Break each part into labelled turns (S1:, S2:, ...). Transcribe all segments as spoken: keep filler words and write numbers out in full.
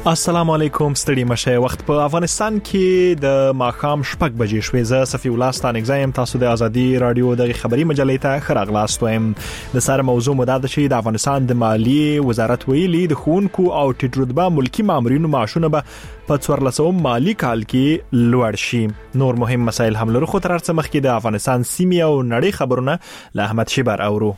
S1: السلام علیکم ستړي مشه. وخت په افغانستان کې د ماخام شپږ بجې شوې. زه صفی الله ستانګزایم. تاسو د ازادي رادیو د خبري مجلې ته خراغلاست وایم. د سره موضوع مدد شي د افغانستان د مالیې وزارت ویلي د خونکو او ټیټ رتبه ملکی مامورینو معاشونه به په څوارلسم مالی کال کې لوړ شي. نور مهم مسایل هم لرو، خو تر څو مخکې د افغانستان سیمه او نړۍ خبرونه له احمد شیبر اورو.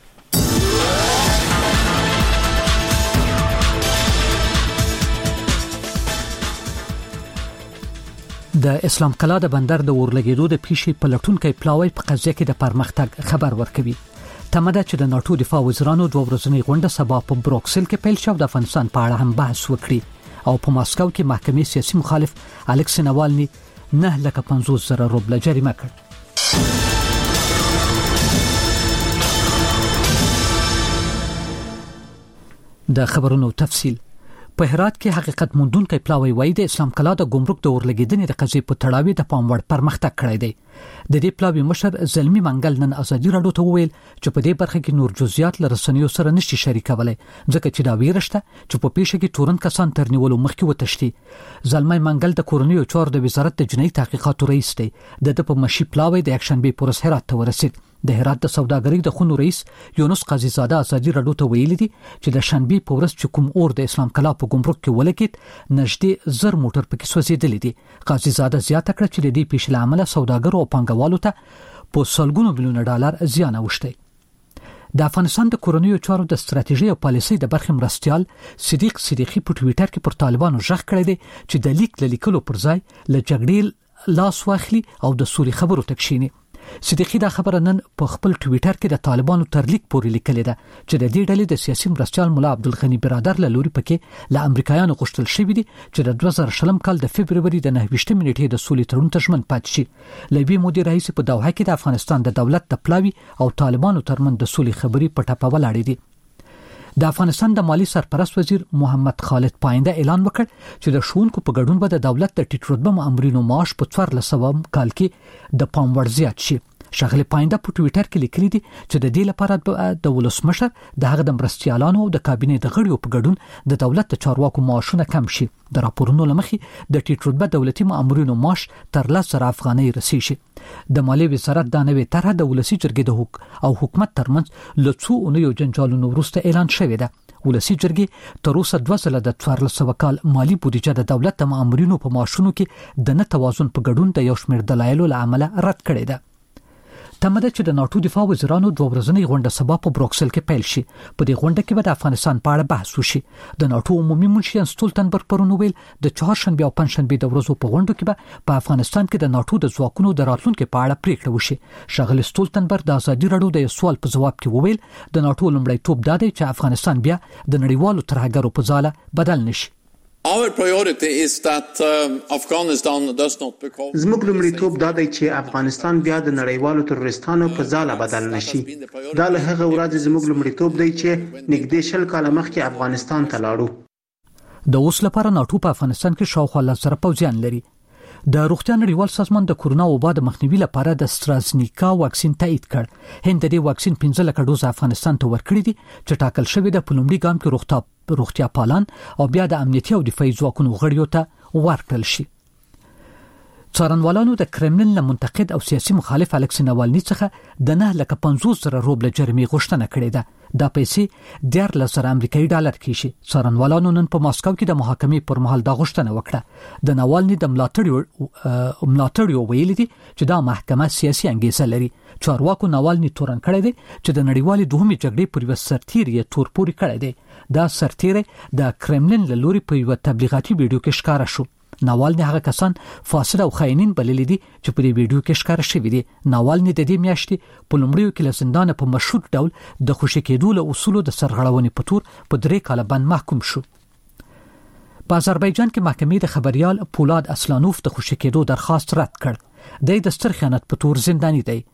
S2: د اسلام کلا د بندر د ورلګېدو د پیښې پلټونکو پلاوی په قضیه کې د پرمختګ خبر ورکوي. تمده چې د ناتو دفاع وزیرانو دوه ورځنی غونډه سبا په بروکسل کې پیل شو، د افغانستان په اړه هم بحث وکړي او په ماسکو کې محکمې سیاسي مخالف الکسی ناوالني نه لکه پنځوس زره روبل جریمه کړ. د خبرونو تفصیل. په هرات کې حقیقت موندونکو پلاوی وایي د اسلام کلا د ګمرک د ورلګیدنې د قضیې په تړاو د پام وړ پرمختګ کړی دی. د دې پلاوی مشر زلمی منګل نن ازادي رادیو ته وویل چې په دې برخه کې نور جزئیات لرسنیو سره نشي شریکولای، ځکه چې دا ویرشته چې په پیښه کې تورن کسان تر نیولو مخکې وتښتي. زلمی منګل د کورنیو چارو د وزارت د جنایي تحقیقاتو رئیس دی. د د په مشي پلاوی د اکشنبي پورس هرات ته ورسید. د هرات د سوداګرۍ د خونو رئیس یونس قاضي زاده ازادي رادیو ته ویلي دي چې د شنبه په ورځ چې کوم اور د اسلام کلا په ګمرک کې ولګید، نږدې زر موټر پکې سوځېدلې دي. قاضي زاده زیاته کړه چې د دې پیښې له امله سوداګرو او پانګوالو ته په سلګونو میلیونه ډالر زیان اوښتی. د افغانستان د کورنیو چارو د ستراتیژي او پالیسۍ د برخې مرستيال صدیق صدیقی په ټوئیټر کې پر طالبانو ژغ کړی دی چې د لیک لیکلو پر ځای له جګړې لاس واخلي او د سولې خبرو تکشینی. صدیقی دا خبره نن په خپل ټوئیټر کې د طالبانو تر لیک پورې لیکلې ده چې د دې ډلې د سیاسي مرستيال مولا عبدالغنی برادر له لوري پکې له امریکایانو غوښتل شوی دي چې د دوه زره شلم کال د فبرवरी د نهه ویشتمې نیټې د سولې تړون ته ژمن پاتې شي. لوی مدیر رئیس په دوحه کې د افغانستان د دولت د پلاوی او طالبانو ترمن د سولې خبري په ټاپه ولاړې دي. د افغانستان د مالی سرپرست وزیر محمد خالد پاینده اعلان وکړ چې د ښوونکو په ګډون به د دولت د ټیټ رتبه مامورینو معاش په څوارلسم کال کې د پام وړ زیات شي. شغله پاینده په ټوئیټر کې لیکلي دي چې د دې لپاره د ولسمشر د هغه د مرستيالانو او د کابینې د غړیو په ګډون د دولت د چارواکو معاشونه کم شي. د راپورونو لمخې د ټیټ رتبه دولتي مامورینو معاش تر لس زره افغانۍ رسیږي. د مالی وزارت د نوې طرح د ولسی جرګې د حکومت او حکومت ترمنځ له څو اونیو جنجالونو وروسته اعلان شوی دی. ولسی جرګې تر اوسه دوه ځله د څوارلسم کال مالی بودیجه د دولت د مامورینو په معاشونو کې د نه توازن په ګډون د یو شمېر دلایلو له امله رد کړی دی. تمده چې د ناتو دفاع وزیرانو دوه ورځنی غونډه سبا په بروکسل کې پیل شي. په دې غونډه کې به د افغانستان په اړه بحث وشي. د ناتو عمومي منشي ستولتنبرګ پرون ویل د چهارشنبه او پنځشنبه د ورځو په غونډو کې به په افغانستان کې د ناتو د ځواکونو د راتلونکو په اړه پریکړه وشي. شغل ستولتنبرګ د ازادي رادیو د سوال په جواب کې وویل د ناتو لومړی توپ دا دی چې افغانستان بیا د نړیوالو ترهګرو په ځاله بدل نشي.
S3: Our priority is that um, Afghanistan does not become
S4: زموږ لومړیتوب دا دی چې افغانستان بیا د نړیوالو تروریستانو په ځاله بدل نشي. دا له هغه ورځې زموږ لومړیتوب دی چې نږدې شل کاله مخکې افغانستان ته لاړو.
S2: د اوس لپاره ناتو په افغانستان کې شاوخوا لس زره پوځیان لري. د روغتیا نړیوال سازمان د کورونا وبا د مخنیوي لپاره د استرازنیکا واکسین تایید کړ. هند د دې واکسین پنځه لک ډوز افغانستان ته ورکړي دي چې ټاکل شوی د پلومړي ګام کې روغتیا روغتیا پالان او بیا د امنیتي او دفاعي ځواکونو غړیو ته ورکړل شي. څارنوالانو د کرملین له منتقد او سیاسي مخالف الکسی ناوالني څخه د نه لک پنځوس زره روبل جریمې غوښتنه کړې ده. دا پیسې دیارلس زره امریکایي ډالر کیږي. څارنوالانو نن په ماسکو کې د محاکمې پر مهال دا غوښتنه وکړه. د ناوالني د ملاتړیو ملاتړیو ویلي دي چې دا محکمه سیاسي انګیزه لري. چارواکو ناوالني تورن کړی دی چې د نړیوالې دوهمې جګړې پر یو سرتیر یې تورپوري کړی دی. دا سرتیر د کرملین له لوري په یو تبلیغاتي ویډیو کې ښکارا شو. ناوالني هغه کسان فاسد او خاینین بللي دي چې په دې ویډیو کې ښکار شوی دي. ناوالني د دې میاشتې په لومړیو کې له زندان په مشروط ډول د خوشی کېدو له اصولو د سرغړونې په تور په درې کاله بند محکوم شو. په آذربایجان کې محکمې د خبريال پولاد اسلانوف د خوشی کېدو درخواست رد کړ. د د ستر خیانت په تور زنداني دی.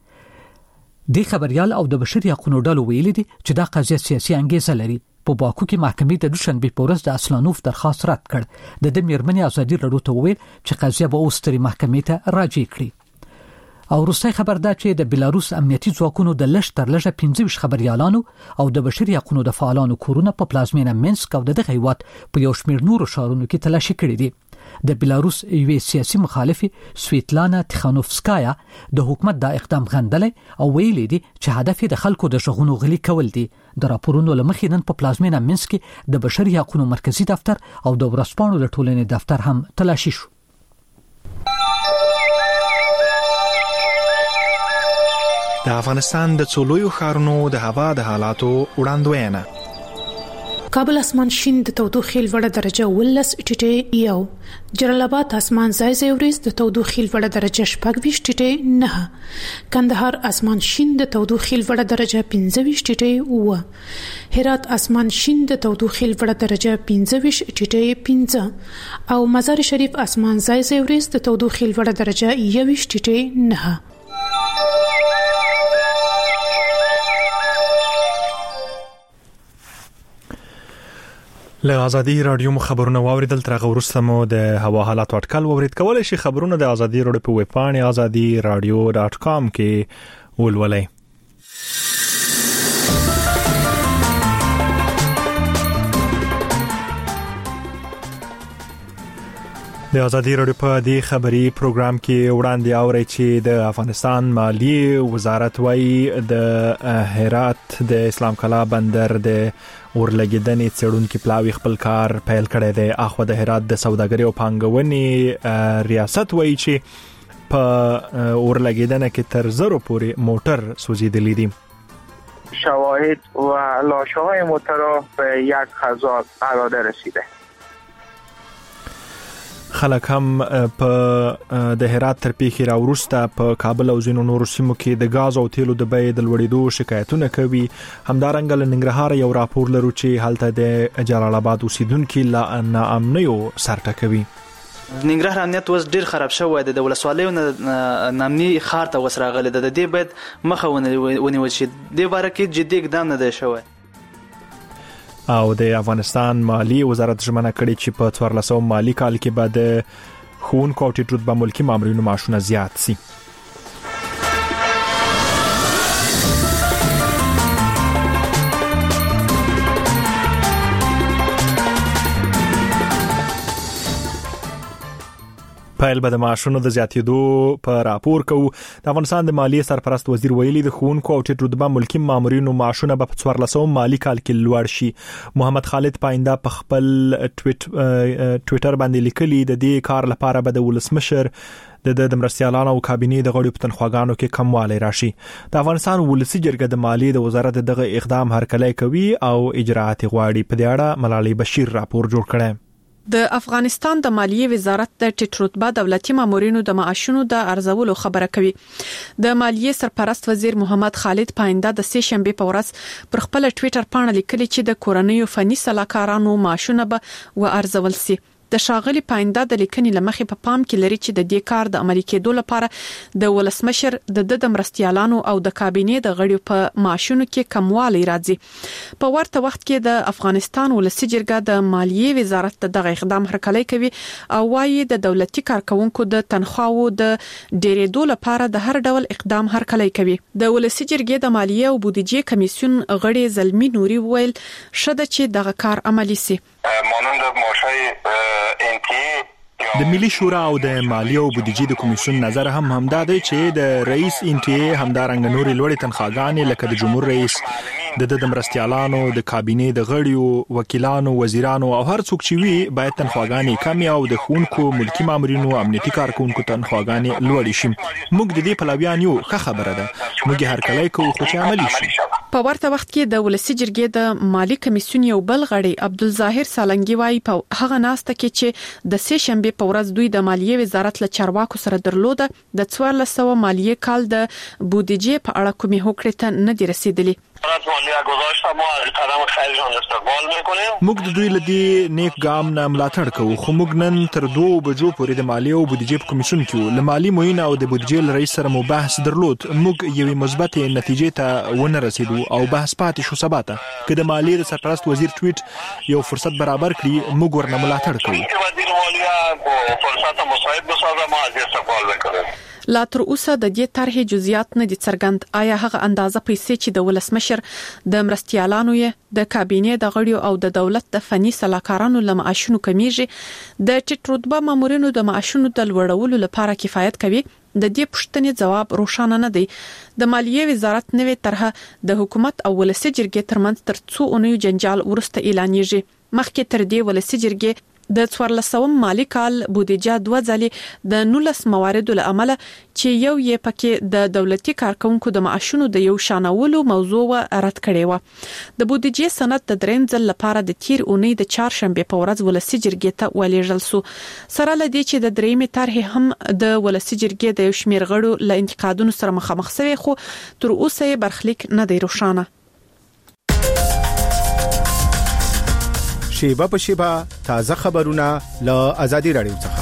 S2: د خبريال او د بشري حقوقو ډلو ویلي دي چې دا قضیه سیاسي انګیزه لري. په باکو کې محکمې د دوشنبه په ورځ د اسلانوف درخواست رد کړ. د د میرمنې ازادي رادیو ته وویل چې قضیه به اوس تر محکمې ته راجع کړي. او روسي خبر دا چې د بلاروس امنیتي ځواکونو د لښ تر لږه پنځه ویشت خبريالانو او د بشري حقوقو د فعالانو کورونه په پلازمینه مینسک او دغه هیواد په یو شمېر نورو ښارونو کې تلاشي کړې دي. د بلاروس یوې سیاسي مخالفه سویتلانا تیخانوفسکایا د حکومت د اقدام غندلې او ویلي دي چې هدف د خلکو د شغونو غلي کول دي. د راپورونو لمخې نن په پلازمینه مینسک د بشري حقوقو مرکزی دفتر او د ورځپاڼو د ټولنې دفتر هم تلاشي شو.
S1: د افغانستان د څولویو ښارونو د هوا د حالاتو وړاندوینه.
S5: کابل اسمان شین د تودوخې لوړه درجه ولس ټیټه یو، جلال آباد اسمان ځای ځای وریځ د تودوخې لوړه درجه شپږ ویشت ټیټه نه، کندهار اسمان شین د تودوخې لوړه درجه پنځه ویشت ټیټه و، هرات اسمان شین د تودوخې لوړه درجه پنځه ویشت ټیټه پنځه او مزار شریف اسمان ځای ځای وریځ د تودوخې لوړه درجه یو ویشت ټیټه نه.
S1: له ازادي رادیو خبرونه واوریدل. تر هغه وروسته مو د هوا حالات اټکل واورید. کولای شي خبرونه د ازادي رادیو په ویب پاڼه ازادي رادیو ډاټ کام کې ولولئ. د ازادي رادیو په دې خبري پروګرام کې وړاندې اوري چې د افغانستان مالیه وزارت وايي د هرات د اسلام کلا بندر د اورلګیدنې څېړونکو پلاوی خپل کار پیل کړی دی. اخو د هرات د سوداګرۍ او پانګونې ریاست وايي چې په اورلګیدنه کې تر زرو پورې موټر سوځیدلی دي.
S6: شواهد و لاشه‌های متراف به یک هزار اراده رسیده.
S1: خلک هم په د هرات تر پیښې راوروسته په کابل او ځینو نورو سیمو کې د غاز او تیلو د بیې د لوړېدو شکایتونه کوي. همدارنګه له ننګرهار یو راپور لرو چې هلته د جلال آباد اوسیدونکو لا ناامنیو سر ټکوي.
S7: ننګرهار امنیت اوس ډیر خراب شوی دی. د ولسوالیو نامني خار ته وسراغلی د دې باید مخه ونیول شي. د باره کې جدي اقدام نه دی شوی.
S1: او د افغانستان مالی وزارت ژمنه کړې چې په څوارلس سوه مالی کال کې به د ښوونکو او ټیټ رتبه ملکي مامورینو معاشونه زیات شي. پایل به د معاشونو د زیاتېدو په راپور کوو. د افغانستان د مالیې سرپرست وزیر ویلي د ښوونکو او ټیټ رتبه ملکي مامورینو معاشونه به په څوارلس سوه مالی کال کې لوړ شي. محمد خالد پاینده په خپل ټویټ ټویټر باندې لیکلي د دې کار لپاره به د ولسمشر د د مرستيالانو او کابینې د غړو په تنخواګانو کې کموالی راشي. د افغانستان ولسی جرګه د مالیې د وزارت دغه اقدام هرکلی کوي او اجراءات غواړي. په دې اړه ملالۍ بشیر راپور جوړ کړی.
S8: د افغانستان د مالیې وزارت د ټیټ رتبه دولتي مامورینو د معاشونو د ارزولو خبره کوي. د مالیې سرپرست وزیر محمد خالد پاینده د سه شنبه په ورځ پر خپل ټویټر باندې لیکلي چې د کورنیو فني سلاکارانو معاشونه به و ارزول سي. د شاغلي پاینده د لیکنې لمخې په پام کې لري چې د دې کار د عملي کېدو لپاره د ولسمشر د د مرستيالانو او د کابینې د غړو په معاشونو کې کموالی راځي. په ورته وخت کې د افغانستان ولسی جرګه د مالیې وزارت دغه اقدام هرکلی کوي او وايي د دولتي کارکونکو د تنخواو د ډیرېدو لپاره د هر ډول اقدام هرکلی کوي. د ولسی جرګې د مالیې او بودیجې کمیسیون غړي زلمی نوري ویل شته چې دغه کار عملی سي.
S9: مانند ماشه
S1: د ملي شورا او د مالیې او بودیجې د کمیسیون نظر هم همدا دی چې د رئیس انټي همدارنګ نوري لوړې تنخواګانې لکه د جمهور رئیس د د مرستيالانو د کابینې د غړیو وکیلانو وزیرانو او هر څوک چې وي باید تنخواګانې کم او د ښوونکو ملکی مامورینو امنیتي کارکونکو تنخواګانې لوړې شي. موږ د دې پلویان یو ښه خبره ده. موږ هر کله کوو خو چې عملی شي.
S8: په ورته وخت کې د ولسی جرګې د مالی کمیسیون یو بل غړي عبدالظاهر سالنګي وايي په هغه ناسته کې چې د سه شنبه په ورځ دوی د مالیې وزارت له چارواکو سره درلوده د څوارلس سوه مالیې کال د بودیجې په اړه کومې هوکړې ته نه دي رسیدلي.
S1: موږ د دوی لدی نیک ګام نه ملاتړ کوو خو موږ نن تر دوه بجو پورې د مالیې او بودیجې په کمیسیون کې له مالی معین او د بودیجې رئیس سره مو بحث درلود. موږ یوې مثبت نتیجې ته ونه رسیدو او بحث پاتې شو. سبا ته که د مالیې د سرپرست وزیر ټویټ یو فرصت برابر کړي موږ ورنه ملاتړ کوو.
S8: لا تر اوسه د دې طرحې جزئیات نه دي څرګند. آیا هغه اندازه پیسې چې د ولسمشر د مرستيالانو یې د کابینې د غړیو او د دولت د فني سلاکارانو له معاشونو کمیږي د ټیټ رتبه مامورینو د معاشونو د لوړولو لپاره کفایت کوي؟ د دې پوښتنې جواب روښانه نه دی. د مالیې وزارت نوې طرحه د حکومت او ولسي جرګې ترمنځ تر څو اونیو جنجال ورسته اعلانېږي. مخکې تر دې ولسي جرګې د څوارلسم مالی کال بودیجه دوه ځلې د نولس مواردو له امله چې یو یې پکې د دولتي کارکونکو د معاشونو د یو شانولو موضوع رد کړې و. د بودیجې سند د دریم ځل لپاره د تیر اونۍ د چهارشنبه په ورځ ولسي جرګې ته ولېږل سو. سره لدی چې د دریمې طرحې هم د ولسي جرګې د یو شمېر غړو له انتقادونو سره مخامخ شوي، خو تر اوسه یې برخلیک نه دی روښانه.
S10: شیبه په شیبه تازه خبرونه له آزادي رادیو څخه.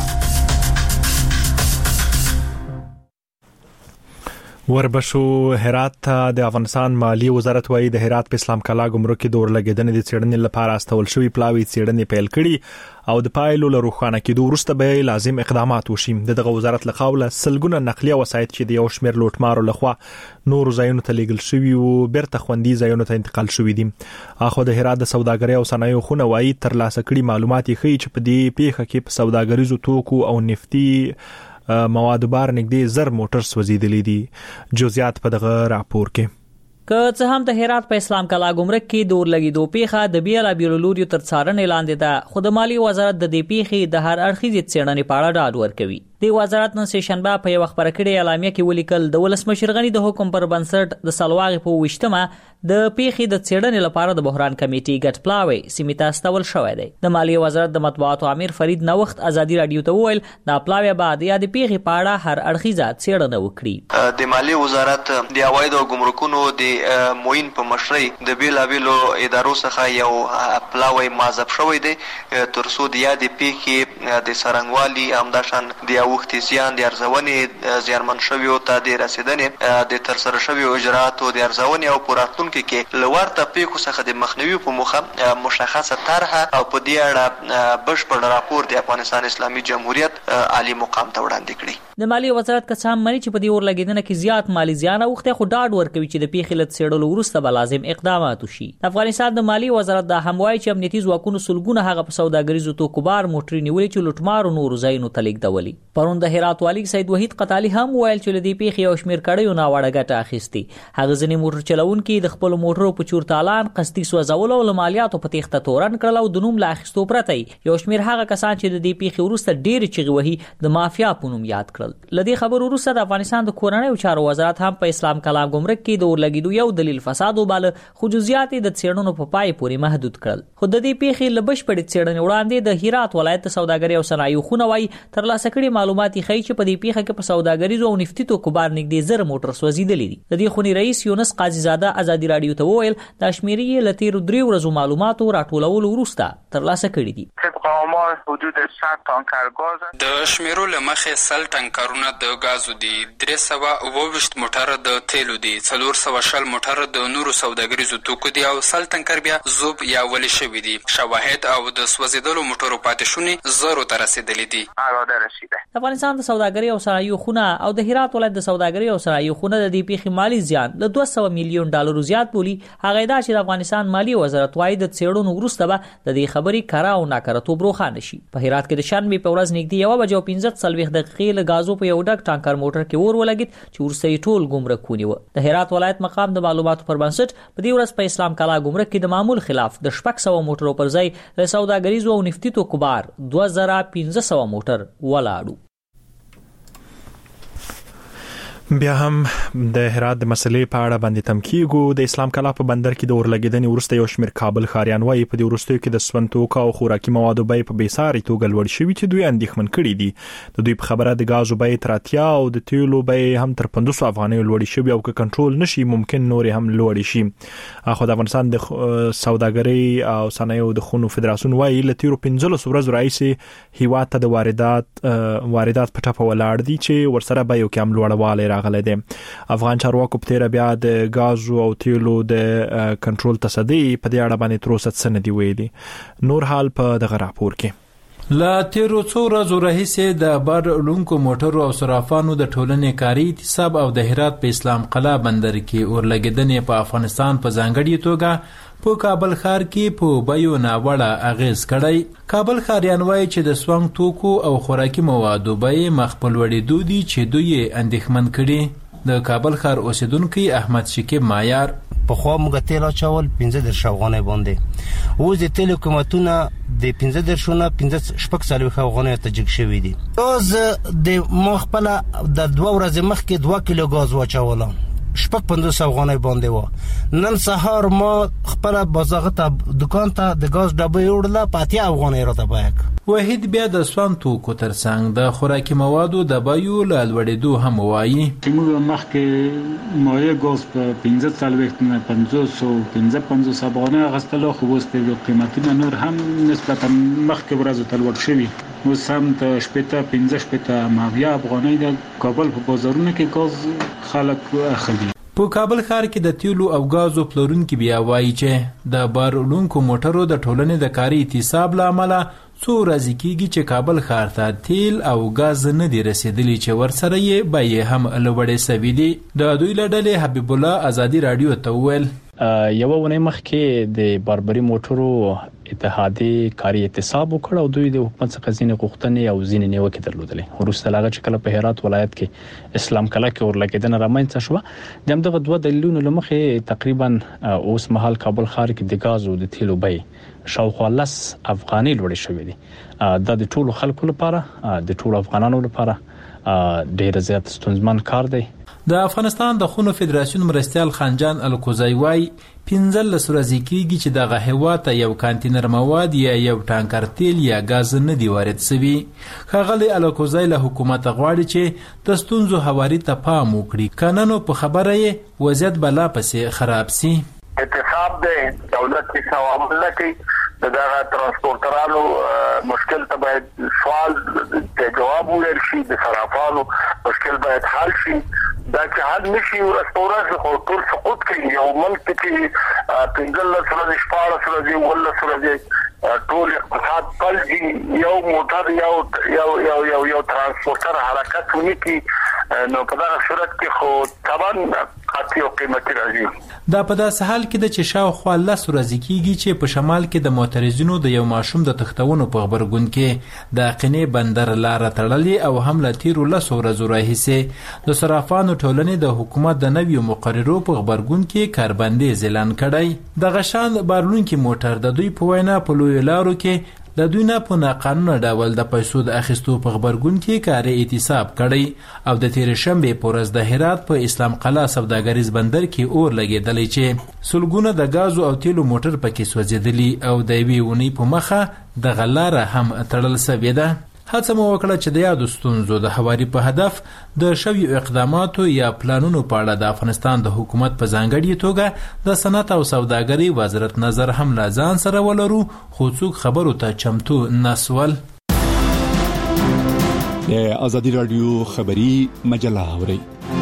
S1: وربشو هرات د افغانستان مالی وزارت وايي د هرات په اسلام کلا ګمرکي دور لګیدنې د څېړنې لپاره استول شوی پلاوی څېړنې پیل کړي او د پایلو له روښانه کېدو وروسته به لازم اقدامات وشي. دغه وزارت له خوا سلګونه نقلیه وسایط چې د یو شمېر لوټمارو لخوا نور ځایونو ته لیږل شوي او بیرته خوندي ځایونو ته انتقال شوي دي. اخو د هرات د سوداګرۍ او صنایعو خونه وايي تر لاسه کړي معلومات یې ښیي چې په دې پیښه کې په سوداګریزو توکو او نفتي مواد بار نږدې زر موټر سوځیدلې دي. جزئیات په دغه راپور کې.
S11: که څه هم د هرات په اسلام کلا ګمرک کې دور لګیدو پیښه د بیل ابیل لوري تر څارنې لاندې ده، خو د مالی وزارت د دې پیښې د هر اړخیزې څېړنې په اړه ډاډ ورکوي. د وزارت نن سه شنبه په یو خبره کړې اعلامیه کې ولیکل د ولسمشر غنی د حکم پر بنسټ د سلواغې په وشتمه د پیښې د څېړنې لپاره د بحران کمیټې ګټ پلاوي سیمه استول شوې ده. د مالی وزارت د مطبوعاتو امیر فرید نوښت آزادي رادیو ته وویل د پلاوي بعد یا د پیښې په اړه هر اړخیزه څېړنه وکړي.
S12: د مالی وزارت د عواید او ګمرکونو د موین په مشرۍ د بیلابیلو ادارو څخه یو پلاوي مازب شوې ده تر څو د یاد پیښې د سرنګوالي همداشان د وختي زیان د ارزونې زیارمن شویو ته د رسیدنې د تر سره شویو اجراتو د ارزونې او پوراتونکو کې لورته پیښو څخه د مخنیوي په موخه مشخصه طرحه او په دې اړه بشپړ راپور د افغانستان اسلامي جمهوریت عالی مقام ته وړاندې کړی.
S11: د مالی وزارت کسان مانی چې په دې اور لګیدنه کې زیات مالی زیان اوخته خو ډاډ ورکوي چې د پیښې لټ سیړلو وروسته به لازم اقدامات وشي. افغانستان د مالی وزارت د هموای چې امنیتي ځواکونو سلګونه هغه په سوداګریزو توکو بار موټر نیولې چې لوټمارو نور ځایونو ته لیږدولي. پرون د هرات والی سید وحید قتالی هم ویل چې لدی پیښې او شمیر کړیو نه وړه ګټه اخیستي. هغه ځنې موټر چلونکي د خپل موټرو په چورتالان قصدي سوځول او مالیاتو په تخته تورن کړل او د نوم لا اخیستو پرته یو شمیر هغه کسان چې د دې پیښې وروسته ډېر چغې وهي د مافیا په نوم یاد کړل. لدی خبر وروسته د افغانستان د کورنۍ چارو وزارت هم په اسلام کلا ګمرک کې د اور لګیدو یو دلیل فساد وباله، خو جزئیات د څېړنو په پای پورې محدود کړل. خو د دې پیښې لبش پړې څېړنې وړاندې د هرات ولایت سوداګرۍ او صنایعو خونه وايي تر لاسه کړي معلومات یې ښیي چې په دې پیښه کې په سوداګریزو او نفتي توکو بار نږدې زر موټر سوځیدلې دي. د دې خونې رئیس یونس قاضي زاده آزادي رادیو ته وویل د شمیرې له تیر درې ورځو معلوماتو راټولولو وروسته تر لاسه کړي دي.
S6: حدود صد تانکر غاز
S13: د شمیرو لمخې سل ټانکرونه د غازو دي، درې سوه اووه ویشت موټر د تیلو دي، څلور سوه شل موټر د نورو سوداګریزو توکو دي او سل ټانکر بیا زوب یا ولی شوي دي. شواهد او د سوځیدلو موټرو پاتې شونې زرو ته رسیدلې دي.
S11: افغانستان د سوداګرۍ او صنایعو خونه او د هرات ولایت د سوداګرۍ او صنایعو خونه د دې پیښې مالی زیان له دوه سوه میلیون ډالرو زیات بولی. هغه دا چې د افغانستان مالی وزارت وايي د څېړنو وروسته به د دې خبرې کارا او ناکارتوب روښانه شي. په هرات کې د شنبې په ورځ نږدې یو بجو پنځه څلوېښت دقیقې له غازو په یو ډک ټانکر موټر کې اور ولګید چې ورسې ټول ګمرک ونیو. د هرات ولایت مقام د معلوماتو پر بنسټ په دې ورځ په اسلام کلا ګمرک کې د معمول خلاف د شپږ سوه موټرو پر ځای د سوداګریزو او نفتي توکو بار دوه زره پنځه سوه موټر ولاړو.
S1: بیا هم د هرات د مسلې په اړه باندې تم کیږو. د اسلام کلا په بندر کې د اور لګیدنې وروسته یو شمېر کابل ښاریان وايي په دې وروستیو کې د سون توکو او خوراکي موادو بیې په بېساري توګه لوړ شوي چې دوی اندېښمن کړي دي. د دوی په خبره د غازو بیې تر اتیا او د تیلو بیې هم تر پنځوس افغانیو لوړې شوي او که کنټرول نشي ممکن نورې هم لوړې شي. خو د افغانستان د سوداګرۍ او صنایعو د خونو فدراسیون وايي له تیرو پنځلسو ورځو راهیسې هیواد ته د واردات واردات په ټپه ولاړ دي چې ورسره بیو کې هم لوړوالی راغلی دی. افغان چارواکو په تیر بیا د غازو او تیلو د کنټرول تصدی په دې اړه باندې تر اوسه څه نه دی ویلي. نور حال په دغه راپور کې.
S14: لا تیرو څو ورځو راهیسې د بار وړونکو موټرو او صرافانو د ټولنې کاري اعتصاب او د هرات په اسلام قلعه بندر کې اورلګیدنې په افغانستان په ځانګړي توګه په کابل ښار کې په بیو ناوړه اغیز کړی. کابل ښاریان وایي چې د سونګ توکو او خوراکي موادو بیې مخ په لوړېدو دي چې دوی یې اندېښمن کړي. د کابل ښار اوسیدونکي احمد شکیب مایار:
S15: پخوا موږ تیل اچول پنځه دېرش افغانۍ باندې، اوس د تیلو قیمتونه د پنځه دېرشو نه پنځه شپږ څلوېښت افغانیو ته جګ شوي دي. ګاز د ما خپله د دوه ورځې مخکې دوه کیلو ګاز واچوله، شپږ پنځوس افغانۍ باندې وه. نن سهار ما خپله بازاغه ته دکان ته د ګاز ډبه وړله، په اتیا افغانۍ راته بیه کړه.
S14: وحید بیا د سون توکو ترڅنګ د خوراکي موادو د بیو له لوړېدو هم وایي
S16: چې موږ مخکې مایع ګاز په پنځه څلوېښت نه پنځوس او پنځه پنځوس افغانۍ اخیستلو، خو اوس د قیمتونه نور هم نسبتا مخکې ورځو ته لوړ شوي. اوس هم د شپېته پنځه شپېته اویا افغانۍ د کابل په بازارونو کې ګاز خلک اخلي.
S14: په کابل ښار کې د تیلو او غازو پلورونکي بیا وایي چې د بار وړونکو موټرو د ټولنې د کاري اعتصاب له امله څو ورځې کېږي چې کابل ښار ته تیل او غاز نه دي رسېدلي، چې ورسره یې بیې هم لوړې سوي دي. د دوی له ډلې حبیب الله ازادي راډیو ته وویل:
S17: یوه ونې مخکې د باربري موټرو اتحادیې کاري اعتصاب وکړ او دوی د حکومت څخه ځینې غوښتنې او ځینې نیوکې درلودلې. وروسته له هغه چې کله په هرات ولایت کې اسلام قلعه کې اورلګیدنه رامنځته شوه، د همدغه دوه دلیلونو له مخې تقریبا اوس مهال کابل ښار کې د غاز او د تیلو بیې شاوخوا لس افغانۍ لوړې شوې دي. دا د ټولو خلکو لپاره، د ټولو افغانانو لپاره ډېر زیات ستونزمن کار دی.
S14: د افغانستان د خونو فدراسیون مرستیال خانجان الکوزی وایي پنځلس ورځې کېږي چې دغه هېواد ته یو کانتینر مواد یا یو ټانکر تیل یا ګاز نه دی وارد سوي. ښاغلی الکوزی له حکومته غواړي چې د ستونزو هواري ته پام وکړي، که نه نو په خبره یې وضعیت به لا پسې خراب سي.
S6: اعتصاب دی، دولت کې سوامل نه کوي، د دغه ترانسپورټرانو مشکل ته باید سوال ته جواب وویل شي، د صرافانو مشکل باید حل شي. دا چې حل نشي ورځ خو ټول سقوط کوي. یو ملک کې پنځلس ورځې شپاړس ورځې اوولس ورځې ټول اقتصاد پلږي، یو موټر یو یو یو یو یو ترانسپورټر حرکت ونی کی، نو په دغه صورت کې خو طبعا قطعي او قیمتي راځي.
S14: دا په داسې حال کې ده چې شاوخوا لس ورځې کېږي چې په شمال کې د معترضینو د یو ماشوم د تښتونو په غبرګون کې د قینې بندر لاره تړلې او هم له تیرو لسو ورځو راهیسې د صرافانو ټولنې د حکومت د نویو مقررو په غبرګون کې کاربندیز اعلان کړی. دغه شان بارلونکي موټر د دوی په وینا په لویو لارو کې د دوی نه په ناقانونه ډول د پیسو د اخیستو په غبرګون کې کاري اعتصاب کړی او د تېرې شنبې په ورځ د هرات په اسلام قلعه سوداګریز بندر کې اور لګېدلی چې سلګونه د ګازو او تیلو موټر پکې سوځېدلي او د یوې اونۍ په مخه دغه لاره هم تړل سوې ده. هڅه مو وکړه چې د یادو ستونزو د هواري په هدف د شویو اقداماتو یا پلانونو په اړه د افغانستان د حکومت په ځانګړي توګه د صنعت او سوداګرۍ وزارت نظر هم له ځان سره ولرو، خو څوک خبرو ته چمتو نسول.
S18: د ازادي راډیو خبري مجله اورئ.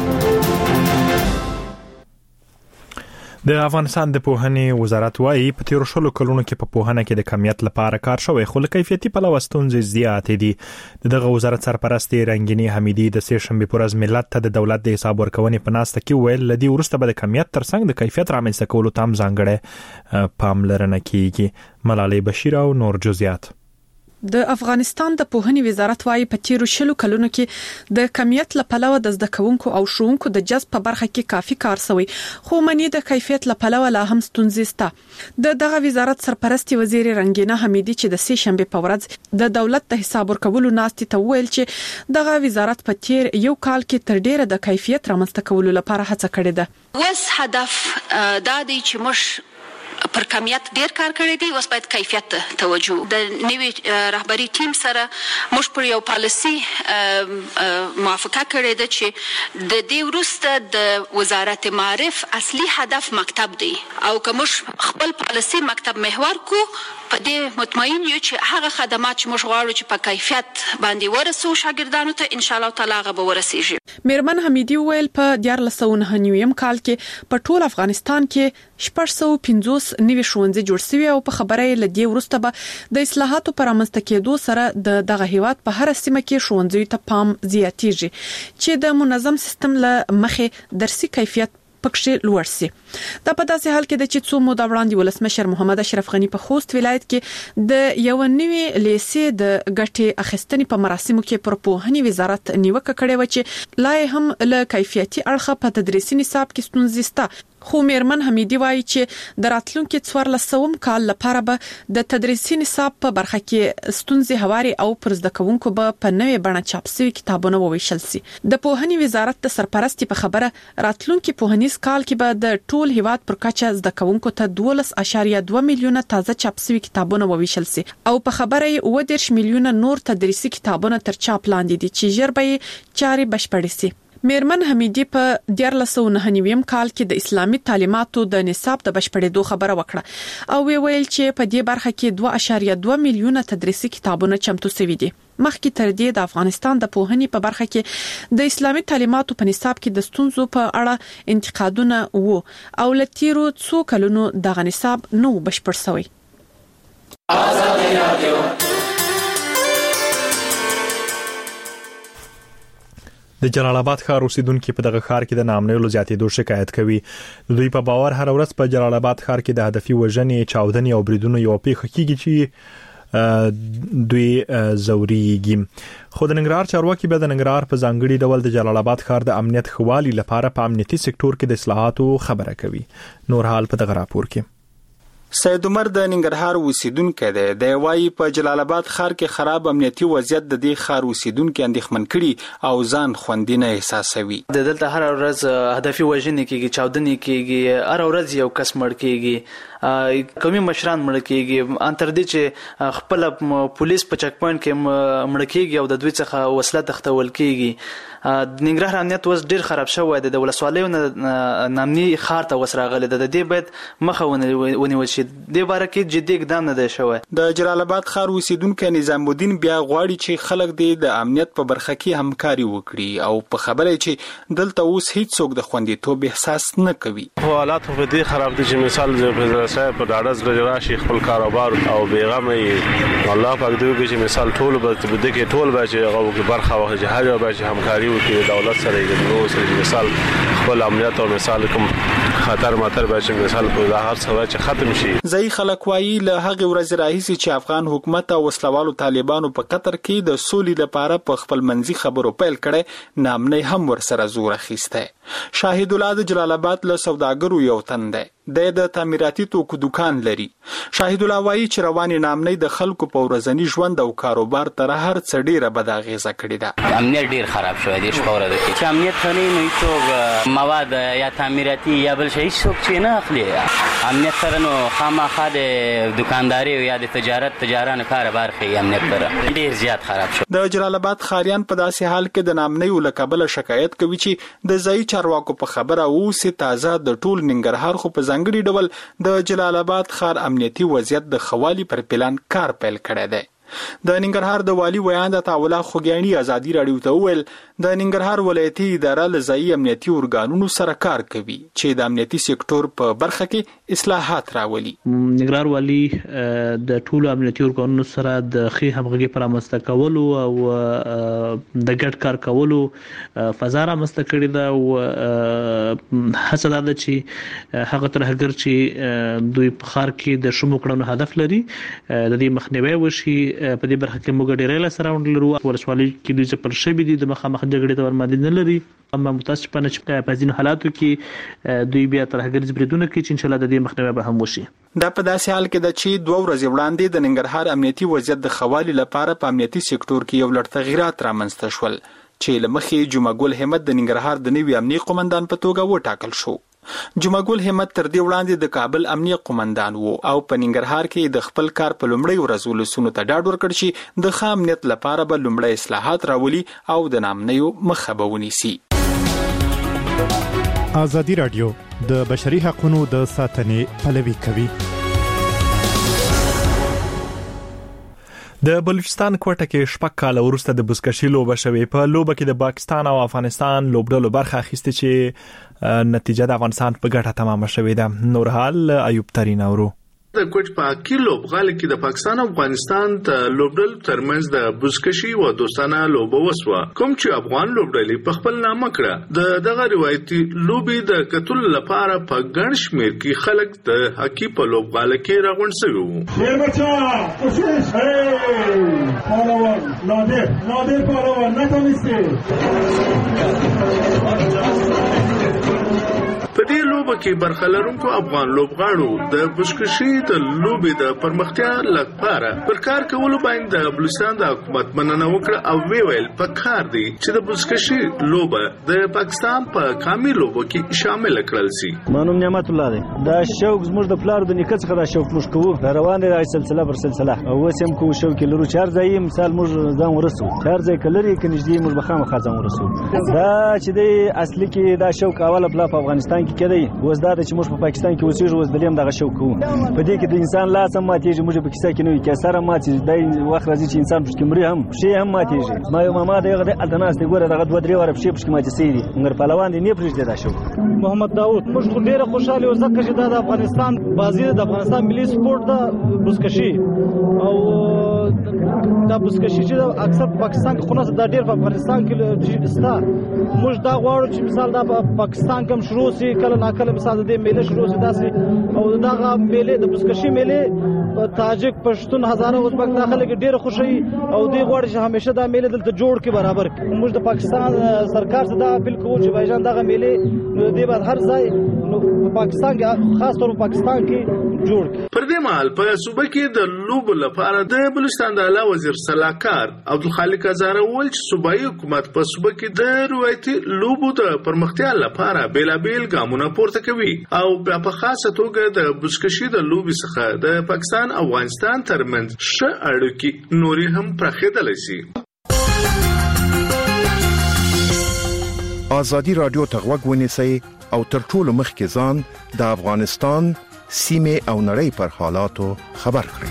S18: د افغانستان د پوهنې وزارت وايي په تیرو شلو کلونو کې په پوهنه کې د کمیت لپاره کار شوی، خو له کیفیتي پلوه ستونزې زیاتې دي. دغه وزارت سرپرست رنګینی حمیدي د سې شنبې په ورځ ملت ته د دولت د حساب ورکونې په ناسته کې ویل لدی ورسته به د کمیت ترڅنګ د کیفیت رامنځته کولو ته هم ځانګړې پاملرنه کیږي. ملالۍ بشیر او نور جزئیات.
S8: د افغانستان د پوهنې وزارت وايي په تیرو شلو کلونو کې د کمیت لپاره د زده کوونکو او ښوونکو د جذب په برخه کې کافي کار شوی، خو منی د کیفیت لپاره لا هم ستونزې شته. د دغه وزارت سرپرست وزیر رنګینه حمیدي چې د سې شنبې په ورځ د دولت د حساب ورکولو ناستې ته ویل چې دغه وزارت په تیر یو کال کې تر ډیره د کیفیت رامنځته کولو لپاره هڅه کړې ده.
S19: وس هدف دا دی چې موږ پر کمیت ډیر کار کړی دی، اوس باید کیفیت توجه. د نوي رهبری ټیم سره موږ پر یو پالیسی موافقه کړې ده چې د دې وروسته د وزارت معارف اصلي هدف مکتب دی، او که موږ خپل پالیسی مکتب محور کو په دې مطمئن یو چې هغه خدمات چې موږ غواړو چې په کیفیت باندې ورسو شاګردانو ته ان شاء الله تعالی هغه به ورسیږي.
S8: میرمن حمیدي ویل په دیار لسو نه نیویم کال کې په ټول افغانستان کې شپږ سوه پنځوس نوي ښوونځي جوړ شوي او په خبره یې لدی ورسته به د اصلاحاتو پر امنځته کېدو سره د دغه هیواد په هر سیمه کې ښوونځي ته پام زیاتیږي چې د منظم سیستم له مخې درسي کیفیت پکښې لوړ سي. دا په داسې حال کې د چې څو موده وړاندې ولسمشر محمد اشرف غنی په خوست ولایت کې د یو نوي لیسې د ګټې اخیستنې په مراسمو کې پر پوهنې وزارت نیوکه کړې و چې لا هم له کیفیتي اړخه په تدریسي نصاب کې ستونزې شته. خو میرمن حمیدی وایي چې د راتلونکي څوارلسم کال لپاره به د تدریسي نصاب په برخه کې ستونزې هواري او پر زده کوونکو به په نوې بڼه چاپ شوي کتابونه وویشل سي. د پوهنې وزارت د سرپرستی په خبره راتلونکي پوهنیز کال کې به د ټول هیواد پر کچه زده کوونکو ته دولس اعشاریه دوه میلیونه تازه چاپ شوي کتابونه وویشل سي او په خبره یې اووه دېرش میلیونه نور تدریسي کتابونه تر چاپ لاندې دي چې ژر به چاري بشپړې سي. میرمن حمیدی په دیارلس سوه نهه نوي کال کې د اسلامي تعلیماتو د نصاب د بشپړېدو خبره وکړه او وی ویل چې په دې برخه کې دوه اعشاریه دوه میلیونه تدریسي کتابونه چمتو شوي دي. مخکې تر دې د افغانستان د پوهنې په برخه کې د اسلامي تعلیماتو په نصاب کې د ستونزو په اړه انتقادونه وو او لتیرو څو کلونو دغه نصاب نو بشپړ شوی. آزادي رادیو
S1: د جلال آباد ښار اوسیدونکو په دغه ښار کې د نامنلو زیاتېدو شکایت کوي. د دوی په باور هر ورځ په جلال آباد ښار کې د هدفي وژنې، چاودنې او بریدونو یو پیښه کیږي چې دوی زوريږي. خو د ننګرهار چارواکي به د ننګرهار په ځانګړي ډول د جلال آباد ښار د امنیت خوالي لپاره په امنیتي سکتور کې د اصلاحاتو خبره کوي. نور حال په دغه راپور کې.
S20: سید عمر د ننګرهار اوسیدونکو دی. د وايي په جلال آباد ښار کې خراب امنیتي وضعیت د دې ښار اوسیدونکو اندېښمن کړي او ځان خوندي نه احساسوي.
S7: د دلته هر ورځ هدفي وژنې کېږي، چاودنې کېږي، هر ورځ یو کس مړ کېږي، قومي مشران مړ کېږي، ان تر دې چې خپل پولیس په چک پوینټ کې مړ کېږي او د دوی څخه وسله تختول کېږي. د ننګرهار امنیت اوس ډیر خراب شوی دی. د ولسوالیو نامني ښار ته وسراغلی د دې باید مخه ونیول شي. د باره کې جدي اقدام نه دی شوی.
S20: د جلال آباد ښار اوسیدونکو نظام الدین بیا غواړي چې خلک د امنیت په برخه کې همکاري وکړي او په خبره چې دلته اوس هیڅ څوک د خوندیتوب احساس نه کوي.
S21: حالات په دې خراب دي چې مثال د صاحب په ډاډه راشي خپل کاروبار او بیغمه الله پاک دوی چې مثال ټول به د کې ټول به چې هغه برخه وه چې هر یو به همکاري وکړي د دولت سره د نو سره مثال خپل امنیت او مثال کوم خطر ماتر به چې مثال په هر څه چې ختم شي.
S20: ځای خلک وایي له هغه ورځ راهیسي چې افغان حکومت او وسلوالو طالبانو په قطر کې د سولې لپاره په خپل منځي خبرو پیل کړي، نامنۍ هم ورسره زور اخیسته. شاهد الله د جلال آباد له سوداګرو یو تن دی. د تعمیراتي توکو دکان لري. شاهد الله وایي چې رواني نامنۍ د خلکو په ورځني ژوند او کاروبار تر هر څه ډیره بد اغیزه کړې ده.
S22: امنیت ډیر خراب شوی دی. شپه ورځ کې امنیت خني نو څوک مواد یا تعمیراتي یا بل شي څوک چې نه اخلي. امنیت سره نو خامخا د دکانداري او یا د تجارت تجارانو کاروبار کې امنیت سره ډیر زیات خراب شو.
S20: د جلال آباد خاریان په داسې حال کې د نامنۍ ولکبل شکایت کوي چې د ځای چارواکو په خبره اوسه تازه د ټول ننګرهار خو په ځانګړي ډول د جلال آباد ښار امنیتي وضعیت د خوالي پر پلان کار پیل کړی دی. د ننګرهار د والی ویاند تعالی خوګیانی ازادي رادیو ته ویل د ننګرهار ولایتي اداره لزای امنیتي ارګانونو سره کار کوي چې د امنیتي سکتور په برخه کې اصلاحات راولي.
S23: ننګرهار والی د ټولو امنیتي ارګانونو سره د خي همغږي پر رامنځته کولو او د ګډ کار کولو فضا رامنځته کړې ده او هڅه ده چې هغه ترهګر چې دوی په ښار کې د شومو کړنو هدف لري د دې مخنیوي وشي. په دې برخه کې موږ ډېر له سره ونلرو ورسوالي کې دوی چې پر شوی دي د مخامخ جګړې ته ورمادي نه لري. اما متاسفانه چې په ځینو حالاتو کې دوی بیا ترهګر جبریدونه کوي چې ان شاء الله د دې مخنیوي به هم وشي.
S20: دا په داسې حال کې د چې دوه ورځې وړاندې د ننګرهار امنیتي وضعیت د خوالي لپاره په امنیتي سکتور کې یو لړ تغیرات رامنځته شول چې لمخې جمعه ګل همت د ننګرهار د نوي امنیتي قومندان په توګه وټاکل شو. جمعه ګل همت تر دې وړاندې د کابل امنیه قومندان وو او په ننګرهار کې د خپل کار په لومړی ورځ ولسونو ته ډاډ ورکړ چې د ښه امنیت لپاره به لومړی اصلاحات راولي او د نامنیو مخه به ونیسي.
S10: ازادي رادیو د بشري حقوقو د ساتنې پلوي کوي.
S1: د بلوچستان کوټه کې شپږ کال وروسته د بزکشي لوبه شوې. په لوبه کې د پاکستان او افغانستان لوبډلو برخه اخیسته چې نتیجه د افغانستان په ګټه تمامه شوې ده. نور حال ایوب ترین اورو.
S2: د کوټ پاکي لوبغالي کې د پاکستان او افغانستان د لوبډل ترمنځ د بزکشي او دوستانه لوبه وسوه، کوم چې افغان لوبډلې په خپل نامه کړه. د دغه روایتي لوبي د کتل لپاره په ګڼ شمېر کې خلک د هاکي په لوبغالي کې راغونډ شوي وو.
S3: نادر نادر پالوان نتونسته.
S2: په دې لوبه کې برخه لرونکو افغان لوبغاړو د بزکشي د لوبې د پرمختیا لپاره پر کار کولو باندې د بلوچستان د حکومت مننه وکړه او ویل په کار دی چې د بزکشي لوبه د پاکستان په قومي لوبو کې شامل کړل شي.
S4: مانوم نعمت الله دی. دا شوق زموږ د پلار د نیکه څخه دا شوق موږ کوو، روان دي د سلسله پر سلسله او وسم کو شوق لرو چار ځای مثال موږ ځان ورسو چار ځای کلري کې نږدې موږ بخامه خاصه ورسو. دا چې دی اصلي کې دا شوق اوله په افغانستان کې کېدی وز دا چې موږ په پاکستان کې اوسېږو وز دلیم دغه شوق کوو. په دې کې د انسان لاس هم ماتېږي، موږ په کیسه کې نو کې سره ماتېږي. دا وخت راځي چې انسان پښې مري هم شي هم ماتېږي. ما یو ماما دغه د التناس دی ګوره دغه دوه درې واره پښې پښې ماتې سي دي موږ پهلوان دي نه پرېږدي دا شوق.
S24: محمد داوود موږ ډېر خوشاله یو ځکه چې دا د افغانستان بازي د افغانستان ملي سپورت د بزکشي او دا بزکشي چې اکثر پاکستان کې خلاص دا ډېر په افغانستان کې ستا. موږ دا غواړو چې مثال دا په پاکستان کې شروع سي کله نا کله مثال د میله شروع سي داسې او دا میله د بزکشي میله تاجک پښتون هزاره ازبک داخله کې ډېر خوشي او دوی غواړي چې همیشه دا میله دلته جوړ کې برابر. موږ د پاکستان سرکار څخه دا اپیل کوو چې بایجان دغه میله نو دی بعد هر ځای په پاکستان کې خاص طور په پاکستان کې جوړ کړي.
S2: پر دې مهال په صوبه کې د لوب لپاره د بلوچستان د اعلی وزیر صلاحکار عبدالخالق هزاره ول چې صوبایي حکومت په صوبه کې د روایتي لوبو د پرمختیا لپاره بیلابیل ګامونه پورته کوي او په خاصه توګه د بزکشي د لوبي څخه د پاکستان او افغانستان ترمنځ ښه اړیکې نوري هم پراخېدلی شي.
S25: ازادي رادیو ته غوږ ونیسئ او تر ټولو مخکې ځان د افغانستان سیمه او نړۍ پر حالاتو خبر کړئ.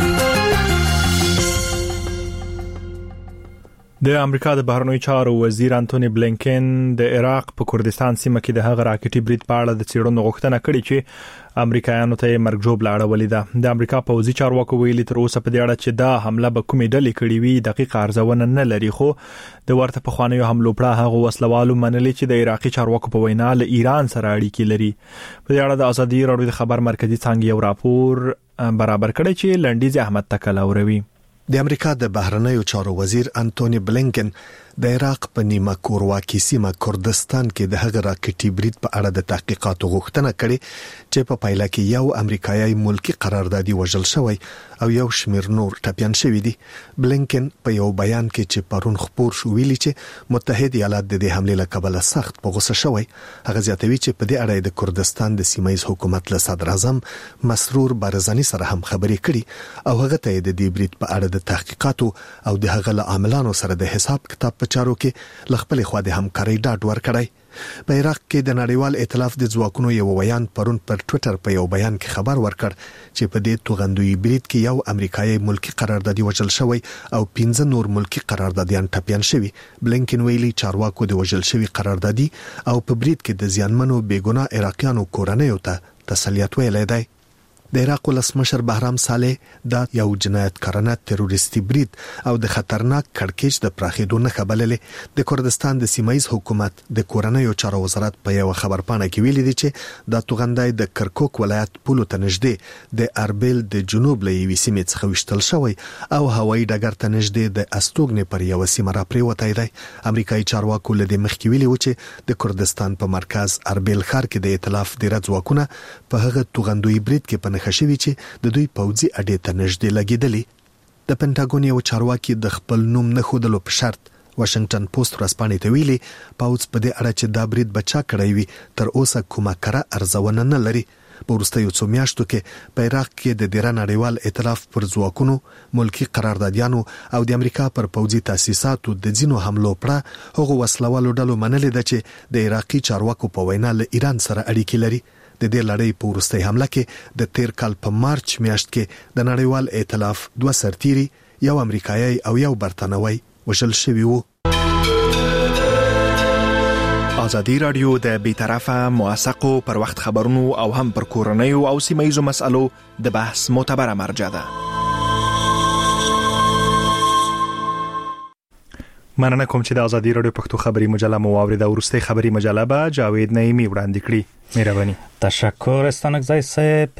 S1: د امریکا د بهرنیو چارو وزیر انټونی بلینکن د عراق په کردستان سیمه کې د هغه راکټي برید په اړه د څېړنو غوښتنه کړې چې امریکایانو ته مرګ جوړ لاړولې ده. د امریکا پوځي چارواکو ویلي تر اوسه په دې اړه چې دا حمله به کومې ډلې کړې وي دقیق ارزونه نه لري، خو د ورته په خوانیو حملو پړه هغه وسلوالو منلي چې د عراقي چارواکو په وینا له ایران سره اړیکې لري. په دې اړه د ازادي راډیو د خبر مرکزی څنګه یو راپور برابر کړی چې لنډیز احمد تکل اوروي.
S26: د امریکا د بهرنیو چارو وزیر انټونی بلینکن د عراق په نیمه کورواکي سیمه کردستان کې د هغه راکټي برید په اړه د تحقیقاتو غوښتنه کړې چې په پایله کې یو امریکایي ملکی قراردادي وژل شوی او یو شمیر نور ټپيان شوی دي. بلینکن په یو بیان کې چې پرون خبر شو ویلي چې متحده ایالات د دې حمله له کبله سخت په غوسه شوی. هغه زیاتوي چې په دې اړه د کردستان د سیمایي حکومت له صدر اعظم مسرور بارزانی سره هم خبرې کړي او هغه ته د دې برید په اړه د تحقیقاتو او د هغه له عاملانو سره د حساب کتاب په چارو کې لخپل خوا د همکاري ډاډ ورکړی. په عراق کې د نړیوال ائتلاف د ځواکونو یو ویان پرون پر ټوئیټر په یو بیان کې خبر ورکړ چې په دې توغندوی برید کې یو امریکایي ملکی قراردادي وژل شوی او پنځه نور ملکی قراردادیان ټپيان شوی. بلینکن ویلي چارواکو د وژل شوی قراردادي او په برید کې د زیانمنو بیګناه عراقیانو کورنۍ ته تسلیت ویلي دی. د عراق ولسمشر بهرام صالح دا یو جنایتکارانه تروریستي برید او د خطرناک کړکېچ د پراخېدو نه خبرلې. د کردستان د سیمایي حکومت د کورنیو چارو وزارت په یو خبرپاڼه کې ویلي دی چې د توغندای د کرکوک ولایت پولو ته نږدې د اربیل د جنوب له یوې سیمې څخه وشتل شوی او هوایي ډګر ته نږدې د استوګنې پر یو سیمه را پریوتی دی. امریکایي چارواکو له دې مخکې ویلي و چې د کردستان په مرکز اربیل ښار کې د ائتلاف د ځواکونه په هغه توغندوی برید کې په خشوي چې د دوی پوځي اډې ته نږدې لګیدلې. د پنټاګون یو چارواکي د خپل نوم نه خودلو په شرط واشنگټن پوسټ ورسپانې ته ویلي پوځ په دې اړه چې دا برید بچا کړی وي تر اوسه کومه کره ارزونه نه لري. په وروستیو څو میاشتو کې په عراق کې د ډیره نړیوال ائتلاف پر ځواکونو ملکی قراردادیانو او د امریکا پر پوځي تاسیساتو د ځینو حملو پړه هغه وسلوالو ډلو منلې ده چې د عراقي چارواکو په وینا له ایران سره اړیکې لري. د دې لړۍ په وروستۍ حمله کې د تیر کال په مارچ میاشت کې د نړیوال ائتلاف دوه سرتیري یو امریکایي او یو برتانوي وژل شوي وو.
S1: ازادي رادیو د بیطرفه موثقو پر وخت خبرونو او هم پر کورنیو او سیمایي مسالو د بحث معتبره مرجع ده. مننه کوم چې د ازادي رادیو پښتو خبري مجله مو اوریده. ورسته خبري مجله به جاوید نعیمی وړاندې کړي. مهرباني.
S5: تشکر استانکزای صاحب.